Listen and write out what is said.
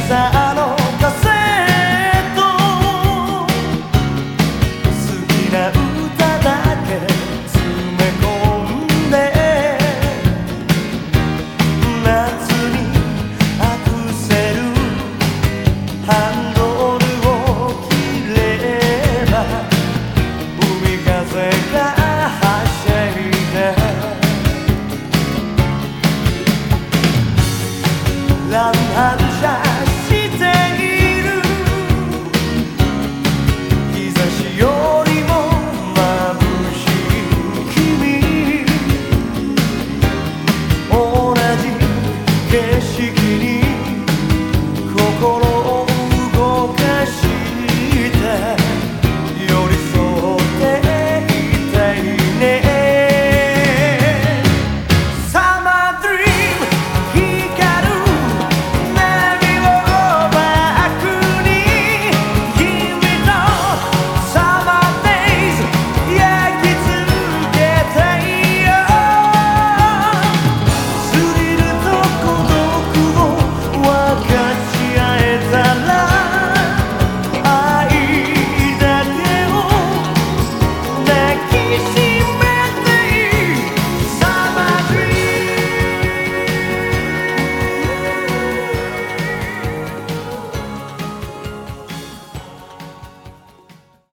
朝のカセット好きな歌だけ詰め込んで夏にアクセルハンドルを切れば海風がはしゃいで乱反射